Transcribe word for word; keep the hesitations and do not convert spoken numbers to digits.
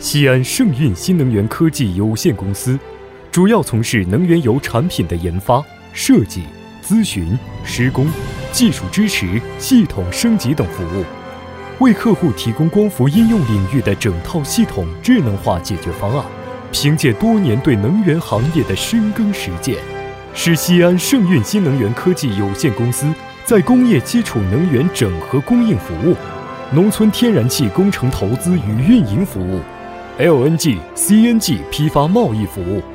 西安盛运新能源科技有限公司，主要从事能源油产品的研发、设计、咨询、施工、技术支持、系统升级等服务，为客户提供光伏应用领域的整套系统智能化解决方案。凭借多年对能源行业的深耕实践，使西安盛运新能源科技有限公司在工业基础能源整合供应服务、农村天然气工程投资与运营服务、L N G、C N G 批发贸易服务、